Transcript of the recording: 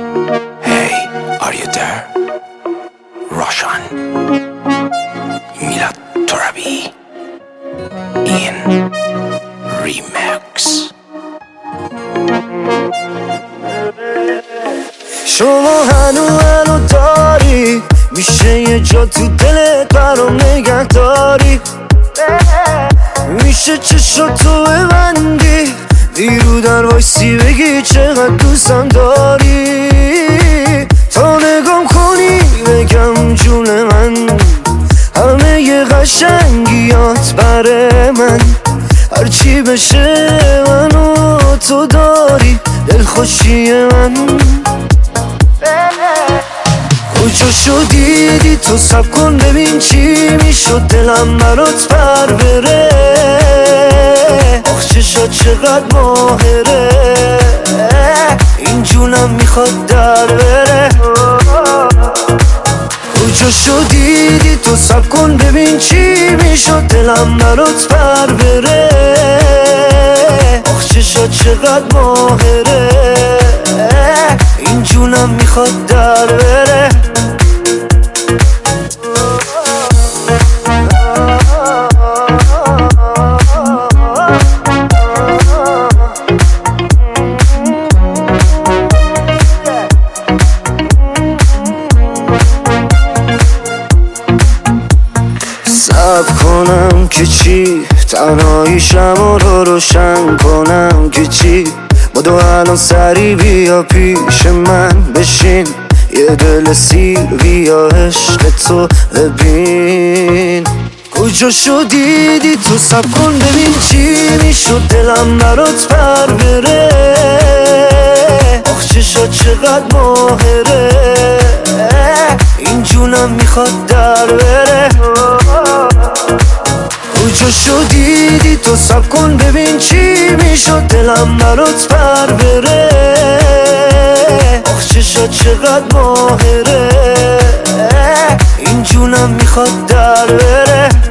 Hey, are you there? Roshan Milad Torabi in remix. شما هنو داری میشه یه جا تو دلت برام نگه داری میشه چشاتو ببندی دیرو در وایسی بگی چقدر دوستم داری تا نگام کنی بگم جون من همه ی قشنگیات بره من هرچی بشه منو تو داری دلخوشی من کجا شدیدی تو سب کن ببین چی میشد دلم برات پر بره آخ چشات چقدر ماهره این جونم میخواد در بره کجا شدیدی تو سب کن ببین چی میشد دلم برات پر بره آخ چشات چقدر ماهره این جونم میخواد در بره صبر کنم که چی تنهاییشم رو روشن کنم که چی بدو الان سری بیا پیش من بشین یه دل سیر بیا عشق تو ببین کجا شدیدی تو سب کن ببین چی میشد دلم برات پر بره آخ چشات چقدر ماهره این جونم میخواد در بره کجا شدیدی تو سب کن ببین چی میشد دلم برات پر بره آخ چشات چقدر ماهره این جونم میخواد در بره